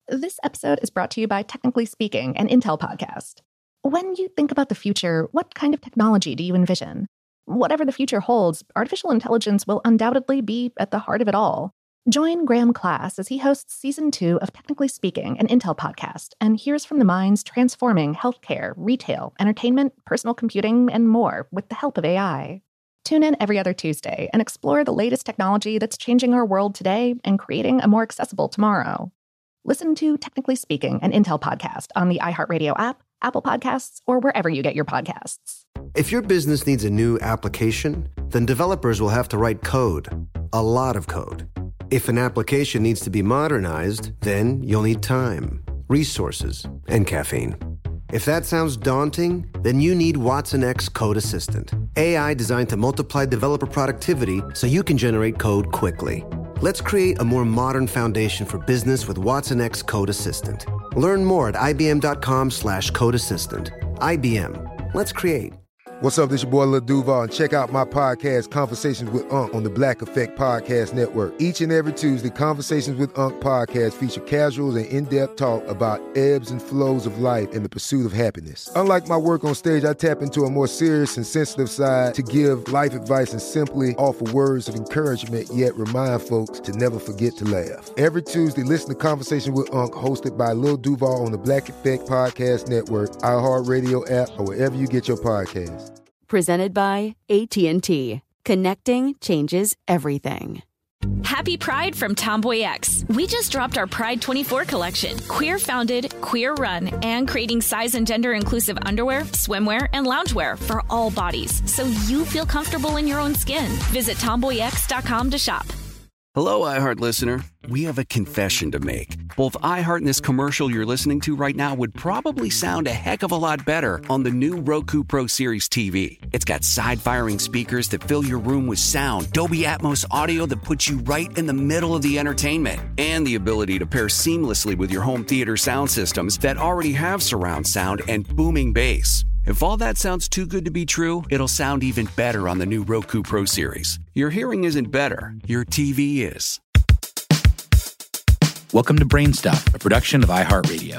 This episode is brought to you by Technically Speaking, an Intel podcast. When you think about the future, what kind of technology do you envision? Whatever the future holds, artificial intelligence will undoubtedly be at the heart of it all. Join Graham Class as he hosts Season 2 of Technically Speaking, an Intel podcast, and hears from the minds transforming healthcare, retail, entertainment, personal computing, and more with the help of AI. Tune in every other Tuesday and explore the latest technology that's changing our world today and creating a more accessible tomorrow. Listen to Technically Speaking, an Intel podcast on the iHeartRadio app, Apple Podcasts, or wherever you get your podcasts. If your business needs a new application, then developers will have to write code, a lot of code. If an application needs to be modernized, then you'll need time, resources, and caffeine. If that sounds daunting, then you need Watson X Code Assistant, AI designed to multiply developer productivity so you can generate code quickly. Let's create a more modern foundation for business with Watson X Code Assistant. Learn more at ibm.com/code assistant. IBM. Let's create. What's up, this your boy Lil Duval, and check out my podcast, Conversations with Unc, on the Black Effect Podcast Network. Each and every Tuesday, Conversations with Unc podcast feature casual and in-depth talk about ebbs and flows of life and the pursuit of happiness. Unlike my work on stage, I tap into a more serious and sensitive side to give life advice and simply offer words of encouragement, yet remind folks to never forget to laugh. Every Tuesday, listen to Conversations with Unc, hosted by Lil Duval on the Black Effect Podcast Network, iHeartRadio app, or wherever you get your podcasts. Presented by AT&T. Connecting changes everything. Happy Pride from Tomboy X. We just dropped our Pride 24 collection. Queer founded, queer run, and creating size and gender inclusive underwear, swimwear, and loungewear for all bodies, so you feel comfortable in your own skin. Visit tomboyx.com to shop. Hello, iHeart listener. We have a confession to make. Both iHeart and this commercial you're listening to right now would probably sound a heck of a lot better on the new Roku Pro Series TV. It's got side-firing speakers that fill your room with sound, Dolby Atmos audio that puts you right in the middle of the entertainment, and the ability to pair seamlessly with your home theater sound systems that already have surround sound and booming bass. If all that sounds too good to be true, it'll sound even better on the new Roku Pro Series. Your hearing isn't better, your TV is. Welcome to Brainstuff, a production of iHeartRadio.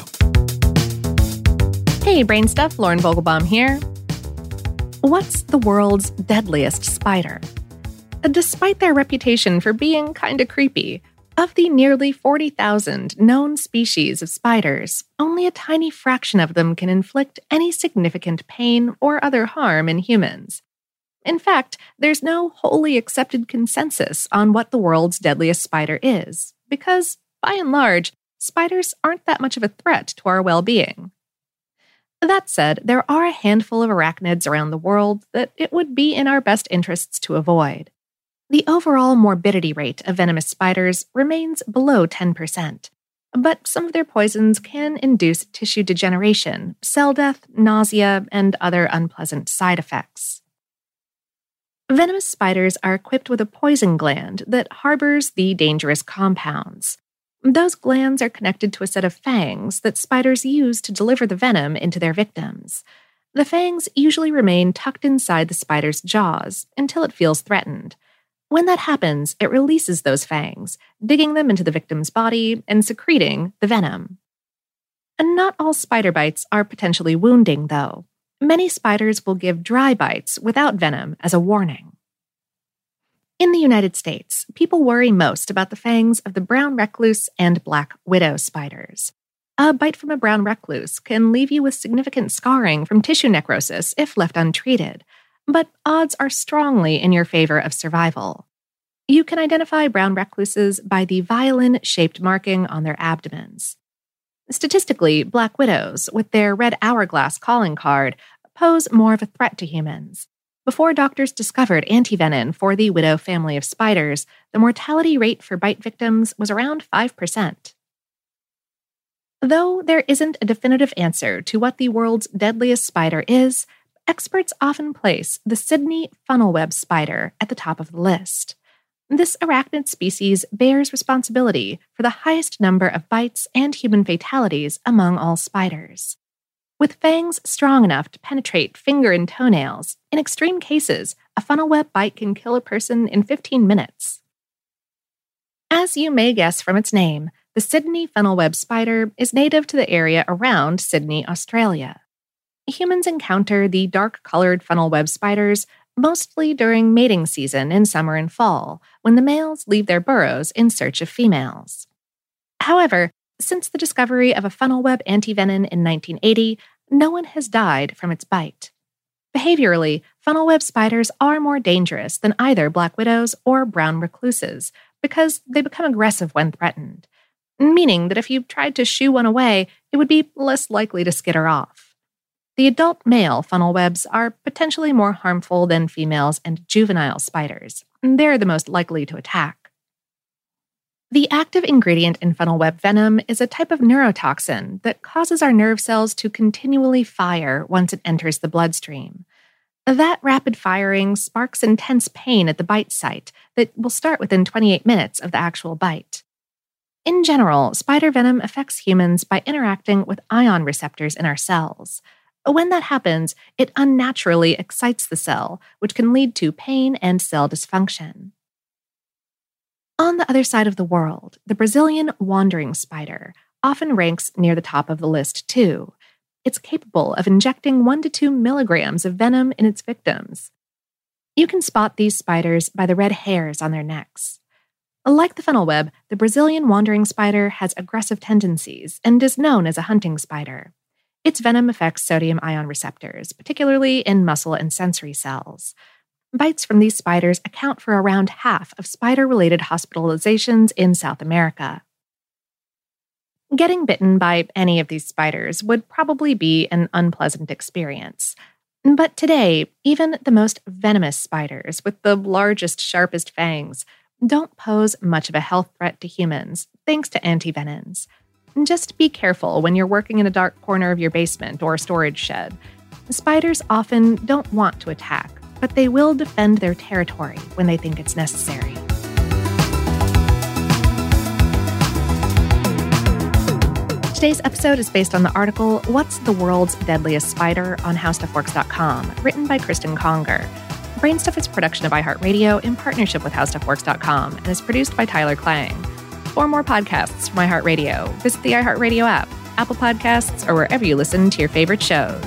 Hey, Brainstuff, Lauren Vogelbaum here. What's the world's deadliest spider? Despite their reputation for being kinda creepy, of the nearly 40,000 known species of spiders, only a tiny fraction of them can inflict any significant pain or other harm in humans. In fact, there's no wholly accepted consensus on what the world's deadliest spider is, because, by and large, spiders aren't that much of a threat to our well-being. That said, there are a handful of arachnids around the world that it would be in our best interests to avoid. The overall morbidity rate of venomous spiders remains below 10%, but some of their poisons can induce tissue degeneration, cell death, nausea, and other unpleasant side effects. Venomous spiders are equipped with a poison gland that harbors the dangerous compounds. Those glands are connected to a set of fangs that spiders use to deliver the venom into their victims. The fangs usually remain tucked inside the spider's jaws until it feels threatened. When that happens, it releases those fangs, digging them into the victim's body and secreting the venom. And not all spider bites are potentially wounding, though. Many spiders will give dry bites without venom as a warning. In the United States, people worry most about the fangs of the brown recluse and black widow spiders. A bite from a brown recluse can leave you with significant scarring from tissue necrosis if left untreated, but odds are strongly in your favor of survival. You can identify brown recluses by the violin-shaped marking on their abdomens. Statistically, black widows, with their red hourglass calling card, pose more of a threat to humans. Before doctors discovered antivenin for the widow family of spiders, the mortality rate for bite victims was around 5%. Though there isn't a definitive answer to what the world's deadliest spider is, experts often place the Sydney funnelweb spider at the top of the list. This arachnid species bears responsibility for the highest number of bites and human fatalities among all spiders. With fangs strong enough to penetrate finger and toenails, in extreme cases, a funnelweb bite can kill a person in 15 minutes. As you may guess from its name, The Sydney funnel web spider is native to the area around Sydney, Australia. Humans encounter the dark-colored funnel web spiders mostly during mating season in summer and fall, when the males leave their burrows in search of females. However, since the discovery of a funnel web antivenin in 1980, no one has died from its bite. Behaviorally, funnel web spiders are more dangerous than either black widows or brown recluses because they become aggressive when threatened, meaning that if you tried to shoo one away, it would be less likely to skitter off. The adult male funnel webs are potentially more harmful than females and juvenile spiders. They're the most likely to attack. The active ingredient in funnel web venom is a type of neurotoxin that causes our nerve cells to continually fire once it enters the bloodstream. That rapid firing sparks intense pain at the bite site that will start within 28 minutes of the actual bite. In general, spider venom affects humans by interacting with ion receptors in our cells. When that happens, it unnaturally excites the cell, which can lead to pain and cell dysfunction. On the other side of the world, the Brazilian wandering spider often ranks near the top of the list too. It's capable of injecting 1 to 2 milligrams of venom in its victims. You can spot these spiders by the red hairs on their necks. Like the funnel web, the Brazilian wandering spider has aggressive tendencies and is known as a hunting spider. Its venom affects sodium ion receptors, particularly in muscle and sensory cells. Bites from these spiders account for around half of spider-related hospitalizations in South America. Getting bitten by any of these spiders would probably be an unpleasant experience. But today, even the most venomous spiders with the largest, sharpest fangs don't pose much of a health threat to humans thanks to antivenins. Just be careful when you're working in a dark corner of your basement or storage shed. Spiders often don't want to attack, but they will defend their territory when they think it's necessary. Today's episode is based on the article, What's the World's Deadliest Spider? On HowStuffWorks.com, written by Kristen Conger. Brainstuff is a production of iHeartRadio in partnership with HowStuffWorks.com and is produced by Tyler Klang. For more podcasts from iHeartRadio, visit the iHeartRadio app, Apple Podcasts, or wherever you listen to your favorite shows.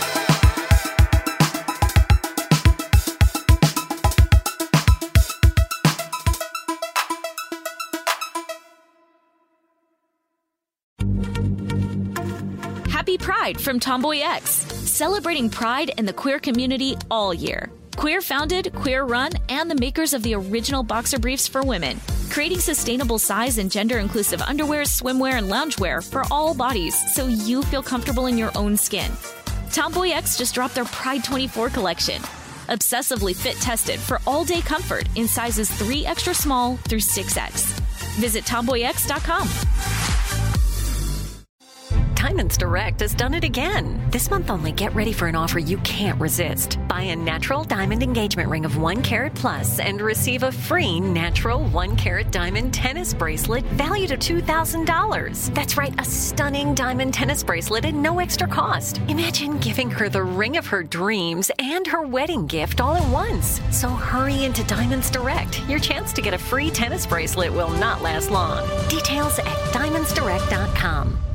Happy Pride from Tomboy X, celebrating pride and the queer community all year. Queer founded, queer run, and the makers of the original boxer briefs for women, creating sustainable size and gender inclusive underwear, swimwear, and loungewear for all bodies so you feel comfortable in your own skin. Tomboy X just dropped their Pride 24 collection. Obsessively fit tested for all day comfort in sizes 3 extra small through 6X. Visit tomboyx.com. Diamonds Direct has done it again. This month only, get ready for an offer you can't resist. Buy a natural diamond engagement ring of 1 carat plus and receive a free natural 1 carat diamond tennis bracelet valued at $2,000. That's right, a stunning diamond tennis bracelet at no extra cost. Imagine giving her the ring of her dreams and her wedding gift all at once. So hurry into Diamonds Direct. Your chance to get a free tennis bracelet will not last long. Details at diamondsdirect.com.